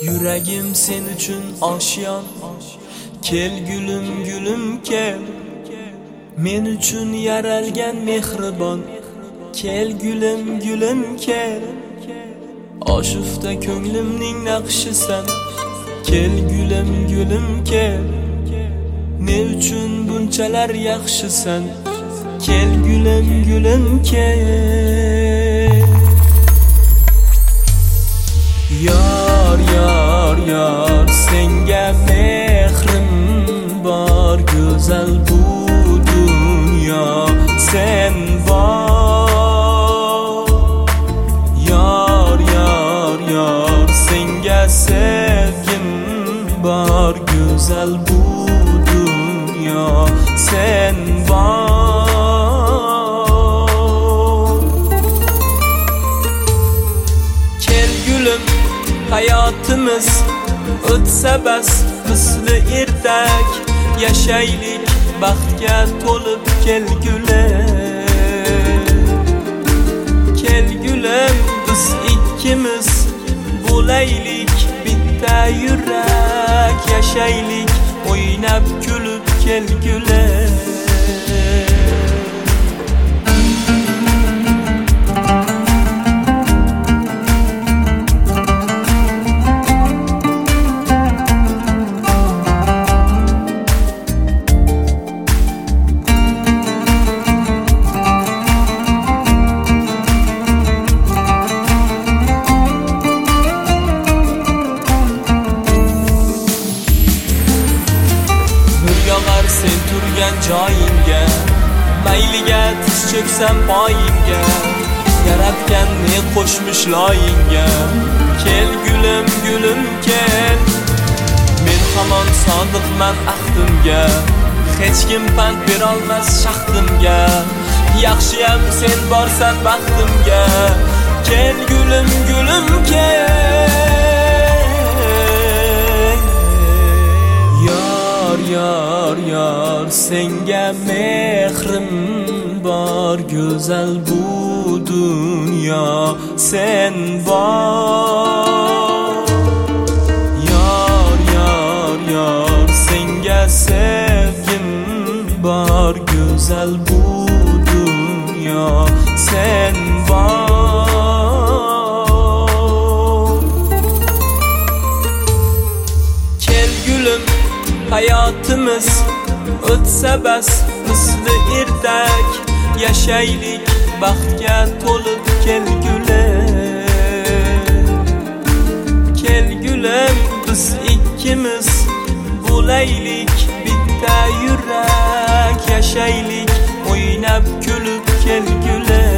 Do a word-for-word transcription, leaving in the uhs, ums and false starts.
Yüreğim sen üçün aşyan. Kel gülüm gülüm kel. Men üçün yaralgan mehribon. Kel gülüm gülüm kel. Aşıfta ko'nglimning naqshisan. Kel gülüm gülüm kel. Ne üçün bunchalar yaxshisan. Kel gülüm gülüm kel. Yar yar yar senga mehrim bor, go'zal bu dunyo sen bor. Yar yar yar senga sevgim bor, go'zal bu dunyo sen bor. Kel gülüm hayatımız o'tsa bas misli ertak, yashaylik baxtga to'lib kel gülüm. Kel gülüm biz ikkimiz bo'laylik bitta yurak, yashaylik o'ynab kulib kel gülüm. Sen turgan joyingga, mayliga tiz cho'ksam poyingga, yaratgan ne qo'shmish loyingga. Kel gülüm gülüm kel. Men hamon sodiqman ahdimga, hech kim pand berolmas shaxtimga. Yaxshiyam sen borsan baxtimga. Kel gülüm gülüm kel. Yar yar senga mehrim bor, go'zal bu dunyo sen bor. Yar yar yar senga sevgim bor, go'zal bu dunyo sen bor. Kel gülüm hayatımız o'tsa bas misli ertak, yashaylik baxtga to'lib kel gülüm. Kel gülüm biz ikkimiz bo'laylik bitta yurak, yashaylik o'ynab kulib kel gülüm.